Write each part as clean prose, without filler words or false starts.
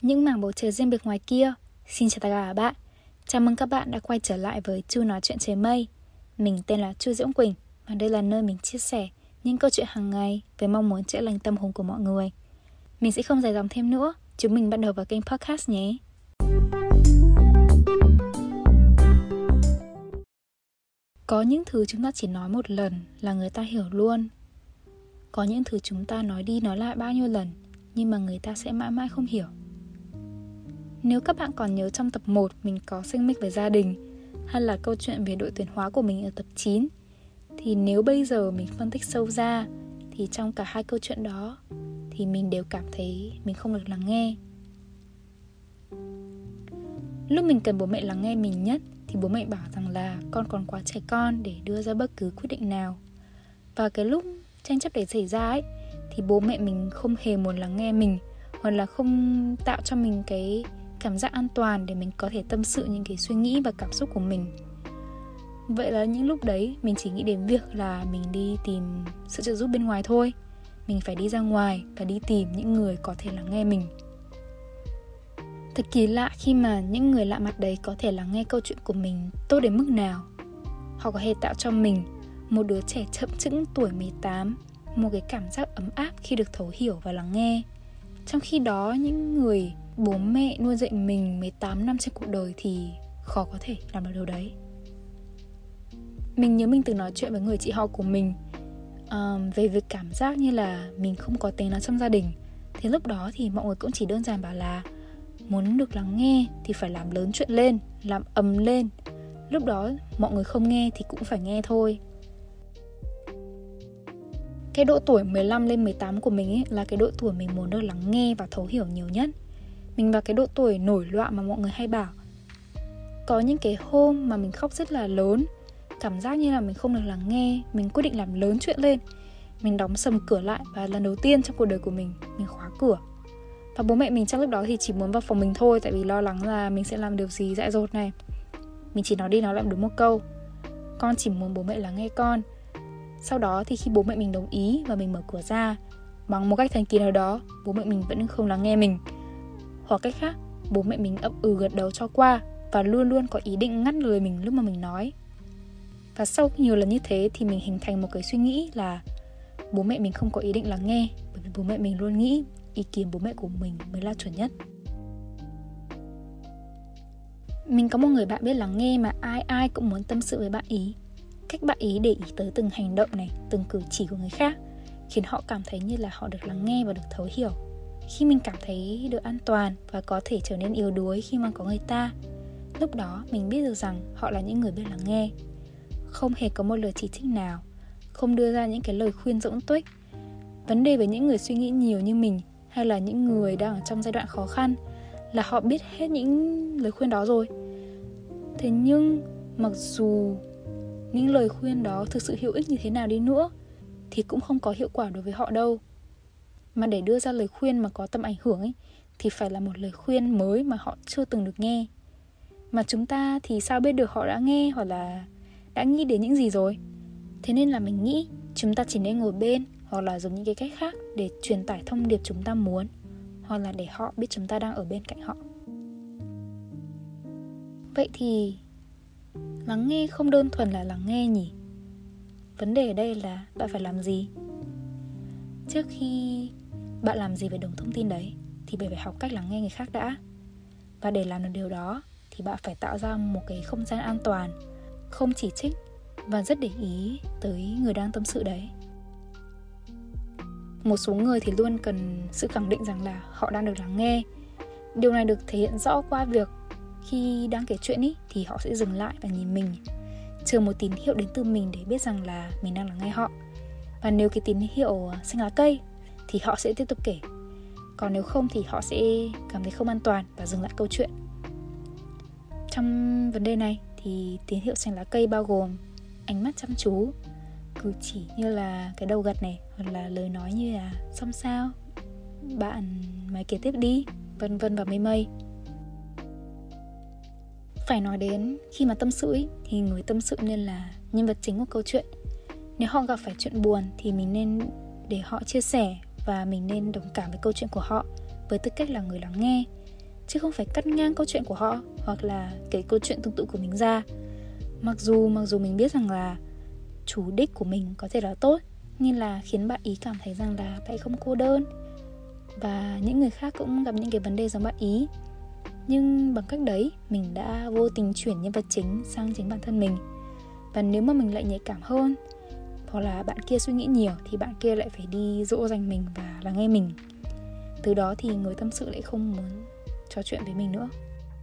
Những mảng bầu trời riêng biệt ngoài kia. Xin chào tất cả các bạn. Chào mừng các bạn đã quay trở lại với Chu nói chuyện trời mây. Mình tên là Chu Diễm Quỳnh và đây là nơi mình chia sẻ những câu chuyện hàng ngày với mong muốn chữa lành tâm hồn của mọi người. Mình sẽ không dài dòng thêm nữa, chúng mình bắt đầu vào kênh podcast nhé. Có những thứ chúng ta chỉ nói một lần là người ta hiểu luôn. Có những thứ chúng ta nói đi nói lại bao nhiêu lần nhưng mà người ta sẽ mãi mãi không hiểu. Nếu các bạn còn nhớ trong tập 1 mình có xích mích về gia đình, hay là câu chuyện về đội tuyển hóa của mình ở tập 9, thì nếu bây giờ mình phân tích sâu ra thì trong cả hai câu chuyện đó thì mình đều cảm thấy mình không được lắng nghe. Lúc mình cần bố mẹ lắng nghe mình nhất thì bố mẹ bảo rằng là con còn quá trẻ con để đưa ra bất cứ quyết định nào. Và cái lúc tranh chấp đấy xảy ra ấy thì bố mẹ mình không hề muốn lắng nghe mình, hoặc là không tạo cho mình cái cảm giác an toàn để mình có thể tâm sự những cái suy nghĩ và cảm xúc của mình. Vậy là những lúc đấy mình chỉ nghĩ đến việc là mình đi tìm sự trợ giúp bên ngoài thôi. Mình phải đi ra ngoài và đi tìm những người có thể lắng nghe mình. Thật kỳ lạ khi mà những người lạ mặt đấy có thể lắng nghe câu chuyện của mình tốt đến mức nào. Họ có thể tạo cho mình, một đứa trẻ chậm chững tuổi 18, một cái cảm giác ấm áp khi được thấu hiểu và lắng nghe. Trong khi đó những người bố mẹ nuôi dạy mình 18 năm trên cuộc đời thì khó có thể làm được điều đấy. Mình nhớ mình từng nói chuyện với người chị họ của mình về việc cảm giác như là mình không có tiếng nói trong gia đình. Thì lúc đó thì mọi người cũng chỉ đơn giản bảo là muốn được lắng nghe thì phải làm lớn chuyện lên, làm ầm lên. Lúc đó mọi người không nghe thì cũng phải nghe thôi. Cái độ tuổi 15 lên 18 của mình ấy là cái độ tuổi mình muốn được lắng nghe và thấu hiểu nhiều nhất. Mình vào cái độ tuổi nổi loạn mà mọi người hay bảo. Có những cái hôm mà mình khóc rất là lớn, cảm giác như là mình không được lắng nghe. Mình quyết định làm lớn chuyện lên. Mình đóng sầm cửa lại và lần đầu tiên trong cuộc đời của mình khóa cửa. Và bố mẹ mình trong lúc đó thì chỉ muốn vào phòng mình thôi, tại vì lo lắng là mình sẽ làm điều gì dại dột này. Mình chỉ nói đi nói lại đúng một câu: con chỉ muốn bố mẹ lắng nghe con. Sau đó thì khi bố mẹ mình đồng ý và mình mở cửa ra, bằng một cách thần kỳ nào đó, bố mẹ mình vẫn không lắng nghe mình. Hoặc cách khác, bố mẹ mình ậm ừ gật đầu cho qua và luôn luôn có ý định ngắt lời mình lúc mà mình nói. Và sau nhiều lần như thế thì mình hình thành một cái suy nghĩ là bố mẹ mình không có ý định lắng nghe, bởi vì bố mẹ mình luôn nghĩ ý kiến bố mẹ của mình mới là chuẩn nhất. Mình có một người bạn biết lắng nghe mà ai cũng muốn tâm sự với bạn ý. Cách bạn ý để ý tới từng hành động này, từng cử chỉ của người khác, khiến họ cảm thấy như là họ được lắng nghe và được thấu hiểu. Khi mình cảm thấy được an toàn và có thể trở nên yếu đuối khi mà có người ta, lúc đó mình biết được rằng họ là những người biết lắng nghe. Không hề có một lời chỉ trích nào, không đưa ra những cái lời khuyên dỗng tuếch. Vấn đề với những người suy nghĩ nhiều như mình, hay là những người đang ở trong giai đoạn khó khăn, là họ biết hết những lời khuyên đó rồi. Thế nhưng mặc dù những lời khuyên đó thực sự hữu ích như thế nào đi nữa thì cũng không có hiệu quả đối với họ đâu. Mà để đưa ra lời khuyên mà có tầm ảnh hưởng ấy, thì phải là một lời khuyên mới mà họ chưa từng được nghe. Mà chúng ta thì sao biết được họ đã nghe hoặc là đã nghĩ đến những gì rồi. Thế nên là mình nghĩ chúng ta chỉ nên ngồi bên, hoặc là dùng những cái cách khác để truyền tải thông điệp chúng ta muốn, hoặc là để họ biết chúng ta đang ở bên cạnh họ. Vậy thì lắng nghe không đơn thuần là lắng nghe nhỉ? Vấn đề ở đây là bạn phải làm gì? Trước khi bạn làm gì về đống thông tin đấy thì bạn phải học cách lắng nghe người khác đã. Và để làm được điều đó thì bạn phải tạo ra một cái không gian an toàn, không chỉ trích và rất để ý tới người đang tâm sự đấy. Một số người thì luôn cần sự khẳng định rằng là họ đang được lắng nghe. Điều này được thể hiện rõ qua việc khi đang kể chuyện ý, thì họ sẽ dừng lại và nhìn mình, chờ một tín hiệu đến từ mình để biết rằng là mình đang lắng nghe họ. Và nếu cái tín hiệu xanh lá cây thì họ sẽ tiếp tục kể. Còn nếu không thì họ sẽ cảm thấy không an toàn và dừng lại câu chuyện. Trong vấn đề này thì tín hiệu xanh lá cây bao gồm ánh mắt chăm chú, cử chỉ như là cái đầu gật này, hoặc là lời nói như là xong sao, bạn mày kể tiếp đi, vân vân và mây mây. Phải nói đến khi mà tâm sự ý, thì người tâm sự nên là nhân vật chính của câu chuyện. Nếu họ gặp phải chuyện buồn thì mình nên để họ chia sẻ, và mình nên đồng cảm với câu chuyện của họ với tư cách là người lắng nghe. chứ không phải cắt ngang câu chuyện của họ hoặc là kể câu chuyện tương tự của mình ra. Mặc dù mình biết rằng là chủ đích của mình có thể là tốt, như là khiến bạn ý cảm thấy rằng là bạn ấy không cô đơn và những người khác cũng gặp những cái vấn đề giống bạn ý. Nhưng bằng cách đấy, mình đã vô tình chuyển nhân vật chính sang chính bản thân mình. Và nếu mà mình lại nhạy cảm hơn, hoặc là bạn kia suy nghĩ nhiều, thì bạn kia lại phải đi dỗ dành mình và lắng nghe mình. Từ đó thì người tâm sự lại không muốn trò chuyện với mình nữa.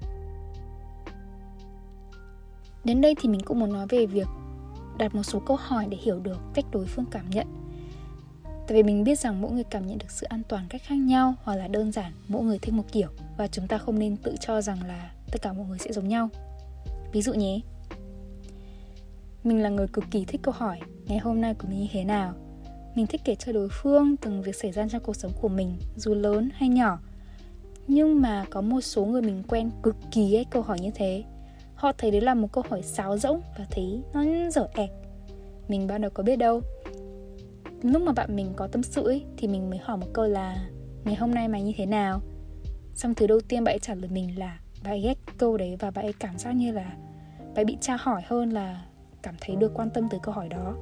Đến đây thì mình cũng muốn nói về việc đặt một số câu hỏi để hiểu được cách đối phương cảm nhận. Tại vì mình biết rằng mỗi người cảm nhận được sự an toàn cách khác nhau, hoặc là đơn giản mỗi người thích một kiểu, và chúng ta không nên tự cho rằng là tất cả mọi người sẽ giống nhau. Ví dụ nhé, mình là người cực kỳ thích câu hỏi ngày hôm nay của mình như thế nào. Mình thích kể cho đối phương từng việc xảy ra trong cuộc sống của mình, dù lớn hay nhỏ. Nhưng mà có một số người mình quen cực kỳ ghét câu hỏi như thế. Họ thấy đấy là một câu hỏi sáo rỗng và thấy nó dở ẹc. Mình ban đầu có biết đâu. Lúc mà bạn mình có tâm sự ấy, thì mình mới hỏi một câu là ngày hôm nay mày như thế nào. Xong thứ đầu tiên bạn ấy trả lời mình là bạn ấy ghét câu đấy, và bạn ấy cảm giác như là bạn ấy bị tra hỏi hơn là cảm thấy được quan tâm từ câu hỏi đó.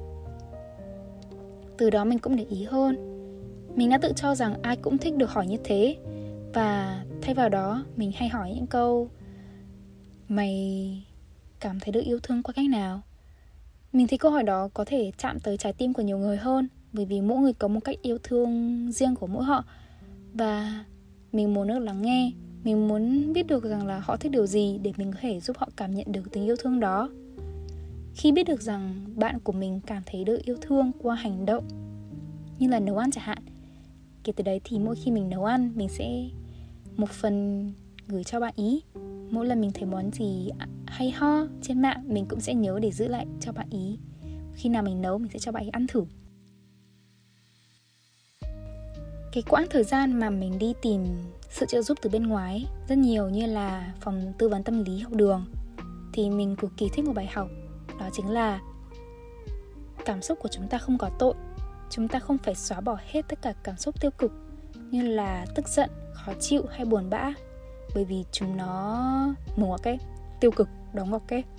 Từ đó mình cũng để ý hơn. Mình đã tự cho rằng ai cũng thích được hỏi như thế, và thay vào đó mình hay hỏi những câu: mày cảm thấy được yêu thương qua cách nào? Mình thấy câu hỏi đó có thể chạm tới trái tim của nhiều người hơn, bởi vì mỗi người có một cách yêu thương riêng của mỗi họ. Và mình muốn được lắng nghe. Mình muốn biết được rằng là họ thích điều gì để mình có thể giúp họ cảm nhận được tình yêu thương đó. Khi biết được rằng bạn của mình cảm thấy được yêu thương qua hành động, như là nấu ăn chẳng hạn, kể từ đấy thì mỗi khi mình nấu ăn, mình sẽ một phần gửi cho bạn ý. Mỗi lần mình thấy món gì hay ho trên mạng, mình cũng sẽ nhớ để giữ lại cho bạn ý. Khi nào mình nấu, mình sẽ cho bạn ý ăn thử. Cái quãng thời gian mà mình đi tìm sự trợ giúp từ bên ngoài rất nhiều, như là phòng tư vấn tâm lý học đường, thì mình cực kỳ thích một bài học. Đó chính là cảm xúc của chúng ta không có tội. Chúng ta không phải xóa bỏ hết tất cả cảm xúc tiêu cực như là tức giận, khó chịu hay buồn bã, bởi vì chúng nó mở ngoặc kép, tiêu cực đóng ngoặc kép.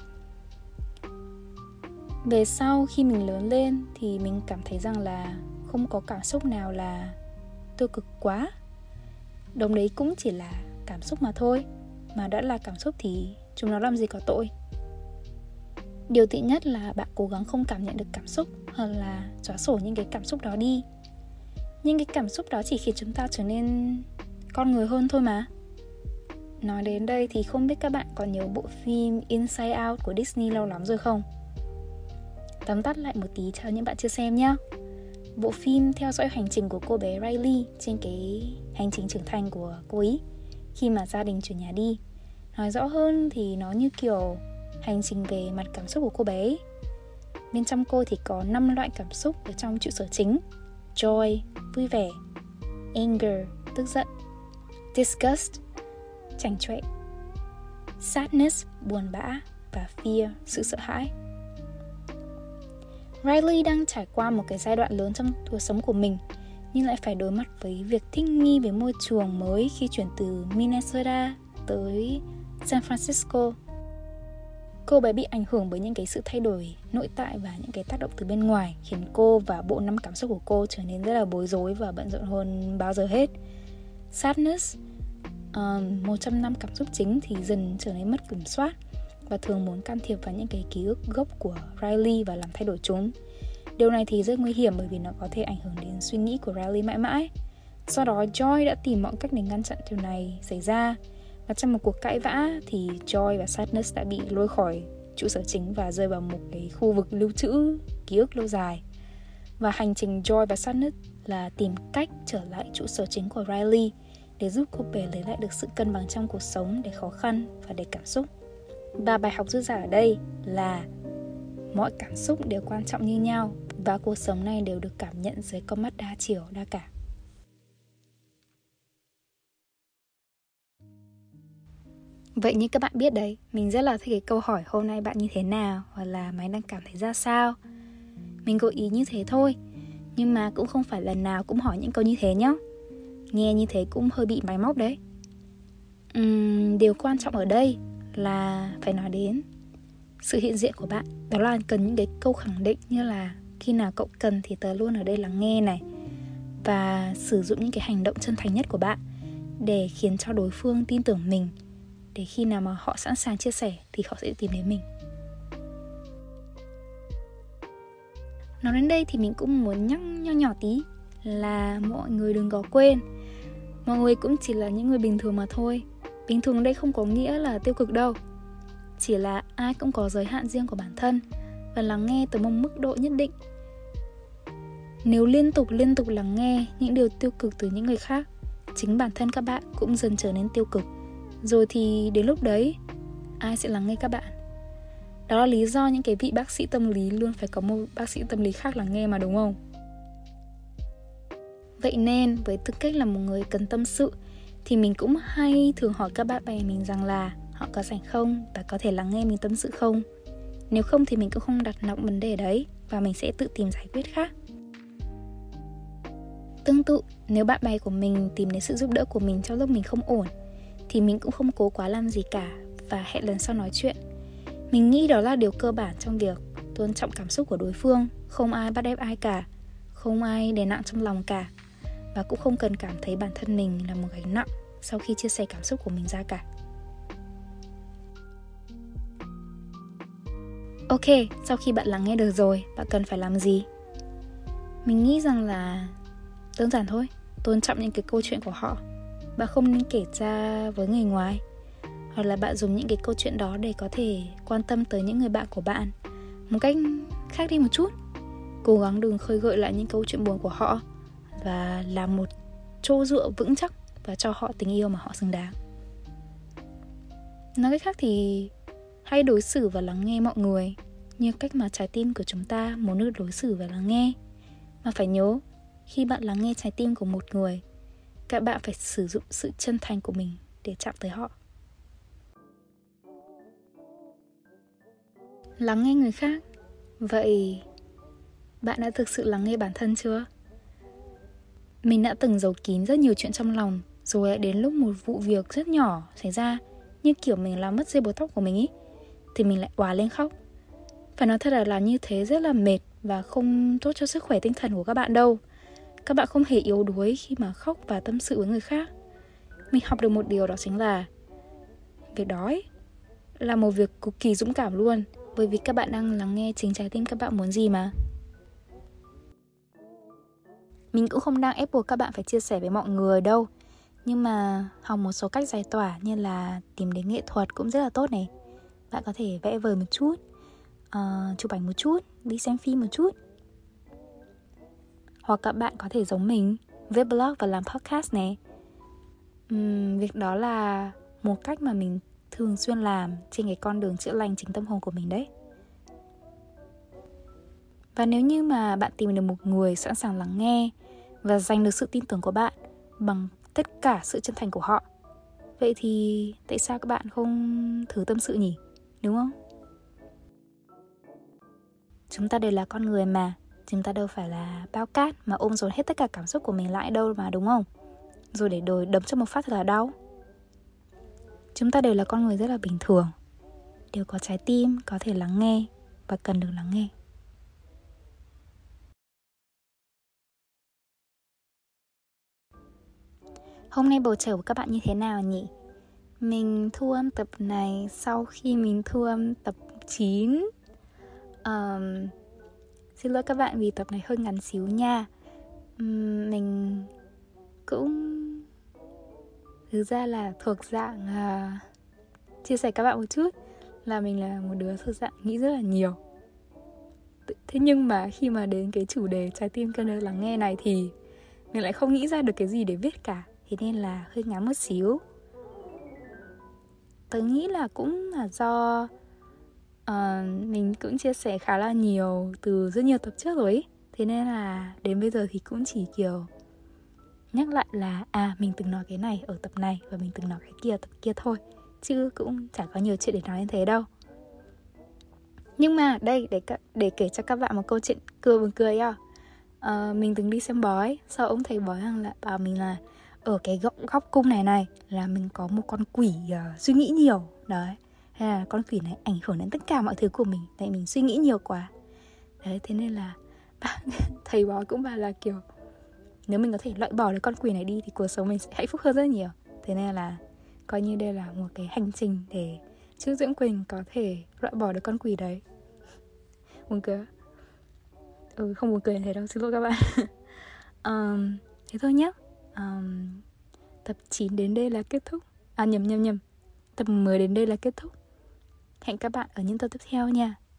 Về sau khi mình lớn lên thì mình cảm thấy rằng là không có cảm xúc nào là tiêu cực quá. Đồng đấy cũng chỉ là cảm xúc mà thôi. Mà đã là cảm xúc thì chúng nó làm gì có tội. Điều tệ nhất là bạn cố gắng không cảm nhận được cảm xúc, hoặc là xóa sổ những cái cảm xúc đó đi. Nhưng cái cảm xúc đó chỉ khiến chúng ta trở nên con người hơn thôi mà. Nói đến đây thì không biết các bạn còn nhớ bộ phim Inside Out của Disney lâu lắm rồi không? Tóm tắt lại một tí cho những bạn chưa xem nhé. Bộ phim theo dõi hành trình của cô bé Riley trên cái hành trình trưởng thành của cô ấy khi mà gia đình chuyển nhà đi. Nói rõ hơn thì nó như kiểu hành trình về mặt cảm xúc của cô bé ấy. Bên trong cô thì có 5 loại cảm xúc ở trong trụ sở chính: joy, vui vẻ; anger, tức giận; disgust, chảnh chọe; sadness, buồn bã; và fear, sự sợ hãi. Riley đang trải qua một cái giai đoạn lớn trong cuộc sống của mình, nhưng lại phải đối mặt với việc thích nghi với môi trường mới khi chuyển từ Minnesota tới San Francisco. Cô bé bị ảnh hưởng bởi những cái sự thay đổi nội tại và những cái tác động từ bên ngoài, khiến cô và bộ 5 cảm xúc của cô trở nên rất là bối rối và bận rộn hơn bao giờ hết. Sadness, một trong 5 cảm xúc chính, thì dần trở nên mất kiểm soát và thường muốn can thiệp vào những cái ký ức gốc của Riley và làm thay đổi chúng. Điều này thì rất nguy hiểm, bởi vì nó có thể ảnh hưởng đến suy nghĩ của Riley mãi mãi. Sau đó Joy đã tìm mọi cách để ngăn chặn điều này xảy ra. Và trong một cuộc cãi vã thì Joy và Sadness đã bị lôi khỏi trụ sở chính và rơi vào một cái khu vực lưu trữ ký ức lâu dài. Và hành trình Joy và Sadness là tìm cách trở lại trụ sở chính của Riley để giúp cô bé lấy lại được sự cân bằng trong cuộc sống đầy khó khăn và đầy cảm xúc. Và bài học rút ra ở đây là mọi cảm xúc đều quan trọng như nhau, và cuộc sống này đều được cảm nhận dưới con mắt đa chiều, đa cảm. Vậy như các bạn biết đấy, mình rất là thích cái câu hỏi hôm nay bạn như thế nào, hoặc là mày đang cảm thấy ra sao. Mình gợi ý như thế thôi, nhưng mà cũng không phải lần nào cũng hỏi những câu như thế nhá. Nghe như thế cũng hơi bị máy móc đấy. Điều quan trọng ở đây là phải nói đến sự hiện diện của bạn. Đó là cần những cái câu khẳng định như là khi nào cậu cần thì tớ luôn ở đây lắng nghe này. Và sử dụng những cái hành động chân thành nhất của bạn để khiến cho đối phương tin tưởng mình, để khi nào mà họ sẵn sàng chia sẻ thì họ sẽ tìm đến mình. Nói đến đây thì mình cũng muốn nhắc nho nhỏ tí là mọi người đừng có quên, mọi người cũng chỉ là những người bình thường mà thôi. Bình thường ở đây không có nghĩa là tiêu cực đâu, chỉ là ai cũng có giới hạn riêng của bản thân và lắng nghe tới một mức độ nhất định. Nếu liên tục lắng nghe những điều tiêu cực từ những người khác, chính bản thân các bạn cũng dần trở nên tiêu cực. Rồi thì đến lúc đấy, ai sẽ lắng nghe các bạn? Đó là lý do những cái vị bác sĩ tâm lý luôn phải có một bác sĩ tâm lý khác lắng nghe mà, đúng không? Vậy nên với tư cách là một người cần tâm sự thì mình cũng hay thường hỏi các bạn bè mình rằng là họ có rảnh không và có thể lắng nghe mình tâm sự không. Nếu không thì mình cũng không đặt nặng vấn đề đấy và mình sẽ tự tìm giải quyết khác. Tương tự, nếu bạn bè của mình tìm đến sự giúp đỡ của mình trong lúc mình không ổn thì mình cũng không cố quá làm gì cả và hẹn lần sau nói chuyện. Mình nghĩ đó là điều cơ bản trong việc tôn trọng cảm xúc của đối phương. Không ai bắt ép ai cả, không ai đè nặng trong lòng cả, và cũng không cần cảm thấy bản thân mình là một gánh nặng sau khi chia sẻ cảm xúc của mình ra cả. Ok, sau khi bạn lắng nghe được rồi, bạn cần phải làm gì? Mình nghĩ rằng là đơn giản thôi, tôn trọng những cái câu chuyện của họ. Bạn không nên kể ra với người ngoài, hoặc là bạn dùng những cái câu chuyện đó để có thể quan tâm tới những người bạn của bạn một cách khác đi một chút. Cố gắng đừng khơi gợi lại những câu chuyện buồn của họ và làm một chỗ dựa vững chắc và cho họ tình yêu mà họ xứng đáng. Nói cách khác thì hãy đối xử và lắng nghe mọi người như cách mà trái tim của chúng ta muốn được đối xử và lắng nghe. Mà phải nhớ, khi bạn lắng nghe trái tim của một người, các bạn phải sử dụng sự chân thành của mình để chạm tới họ. Lắng nghe người khác. Vậy bạn đã thực sự lắng nghe bản thân chưa? Mình đã từng giấu kín rất nhiều chuyện trong lòng, rồi đến lúc một vụ việc rất nhỏ xảy ra, như kiểu mình làm mất dây buộc tóc của mình ý, thì mình lại òa lên khóc. Phải nói thật là làm như thế rất là mệt và không tốt cho sức khỏe tinh thần của các bạn đâu. Các bạn không hề yếu đuối khi mà khóc và tâm sự với người khác. Mình học được một điều, đó chính là việc đó ấy, là một việc cực kỳ dũng cảm luôn, bởi vì các bạn đang lắng nghe chính trái tim các bạn muốn gì mà. Mình cũng không đang ép buộc các bạn phải chia sẻ với mọi người đâu, nhưng mà học một số cách giải tỏa như là tìm đến nghệ thuật cũng rất là tốt này. Bạn có thể vẽ vời một chút, chụp ảnh một chút, đi xem phim một chút. Hoặc các bạn có thể giống mình, viết blog và làm podcast này. Việc đó là một cách mà mình thường xuyên làm trên cái con đường chữa lành chính tâm hồn của mình đấy. Và nếu như mà bạn tìm được một người sẵn sàng lắng nghe và giành được sự tin tưởng của bạn bằng tất cả sự chân thành của họ, vậy thì tại sao các bạn không thử tâm sự nhỉ? Đúng không? Chúng ta đều là con người mà, chúng ta đâu phải là bao cát mà ôm dồn hết tất cả cảm xúc của mình lại đâu mà, đúng không? Rồi để đồi đấm cho một phát thật là đau. Chúng ta đều là con người rất là bình thường, đều có trái tim, có thể lắng nghe và cần được lắng nghe. Hôm nay bầu trời của các bạn như thế nào nhỉ? Mình thu âm tập này sau khi mình thu âm tập 9. Xin lỗi các bạn vì tập này hơi ngắn xíu nha. Mình cũng thực ra là thuộc dạng chia sẻ các bạn một chút là mình là một đứa thuộc dạng nghĩ rất là nhiều. Thế nhưng mà khi mà đến cái chủ đề trái tim cần được lắng nghe này thì mình lại không nghĩ ra được cái gì để viết cả. Thế nên là hơi ngắn một xíu. Tớ nghĩ là cũng là do mình cũng chia sẻ khá là nhiều từ rất nhiều tập trước rồi ấy. Thế nên là đến bây giờ thì cũng chỉ kiểu nhắc lại là mình từng nói cái này ở tập này và mình từng nói cái kia ở tập kia thôi, chứ cũng chả có nhiều chuyện để nói như thế đâu. Nhưng mà đây, để kể cho các bạn một câu chuyện buồn cười. Mình từng đi xem bói, sau ông thầy bói là bảo mình là ở cái góc cung này là mình có một con quỷ suy nghĩ nhiều. Đấy, hay là con quỷ này ảnh hưởng đến tất cả mọi thứ của mình, tại mình suy nghĩ nhiều quá. Đấy, thế nên là thầy bói cũng bảo là kiểu nếu mình có thể loại bỏ được con quỷ này đi thì cuộc sống mình sẽ hạnh phúc hơn rất nhiều. Thế nên là coi như đây là một cái hành trình để Trúc Diễm Quỳnh có thể loại bỏ được con quỷ đấy. Buồn cười. Không buồn cười thế đâu, xin lỗi các bạn. Thế thôi nhé. Tập 9 đến đây là kết thúc. Nhầm. Tập 10 đến đây là kết thúc. Hẹn các bạn ở những tập tiếp theo nha.